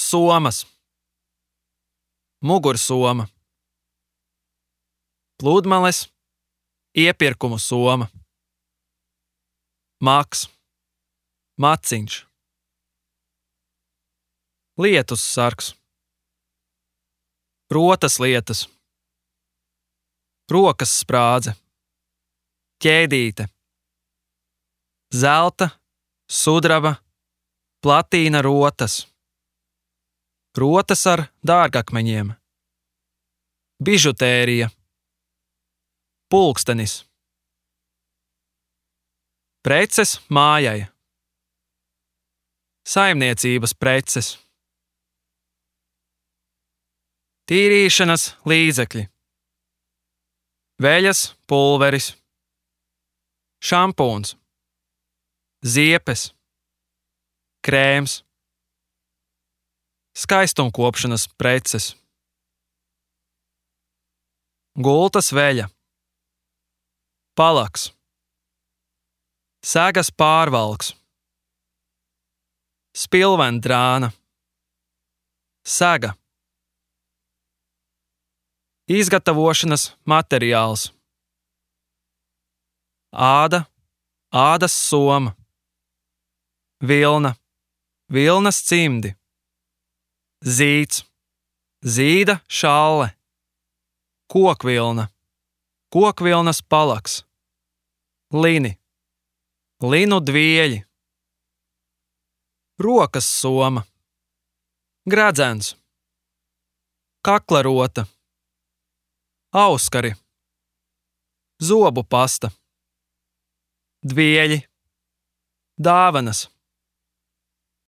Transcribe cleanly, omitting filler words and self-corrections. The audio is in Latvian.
somas, mugursoma, pludmales, iepirkumu soma, maks, maciņš, lietus sargs, rotas lietas, rokas sprādze, ķēdīte, zelta, sudraba, platīna rotas, rotas ar dārgakmeņiem, bižutērija, pulkstenis, preces mājai, saimniecības preces, tīrīšanas līdzekļi, veļas pulveris, šampūns, ziepes, krēms, skaistumkopšanas preces, gultas veļa, palaks, segas pārvalks, spilvendrāna, sega, izgatavošanas materiāls, āda, ādas soma, vilna, vilnas cimdi, zīds, zīda šalle, kokvilna, kokvilnas palaks, lini, linu dvieļi, rokas soma, gredzens, kaklarota, auskari, zobu pasta, dvieļi, dāvanas,